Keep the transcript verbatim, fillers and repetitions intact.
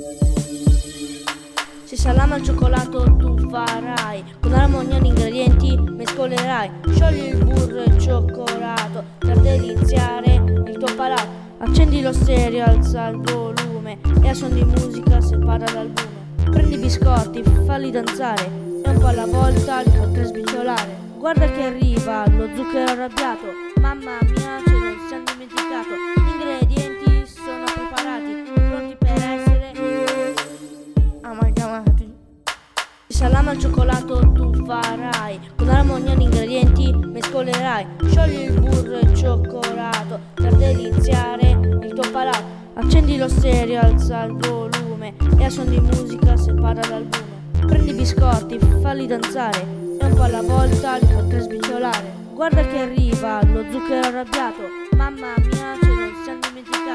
Se salame al cioccolato tu farai, con armonia gli ingredienti mescolerai. Sciogli il burro e il cioccolato per deliziare il tuo palato. Accendi lo stereo, alza il volume e a suon di musica separa l'albume. Prendi i biscotti, falli danzare e un po' alla volta li potrai sbriciolare. Guarda che arriva lo zucchero arrabbiato, mamma mia ce lo siamo dimenticato. Gli ingredienti sono preparati, pronti per essere amalgamati. Il salame al cioccolato tu farai, con armonia gli ingredienti mescolerai. Sciogli il burro e il cioccolato per deliziare il tuo palato. Accendi lo stereo, alza il volume e a suon di musica separa l'albume. Prendi i biscotti, falli danzare e un po' alla volta li potrai sbriciolare. Guarda che arriva lo zucchero arrabbiato, mamma mia ce lo siamo dimenticato.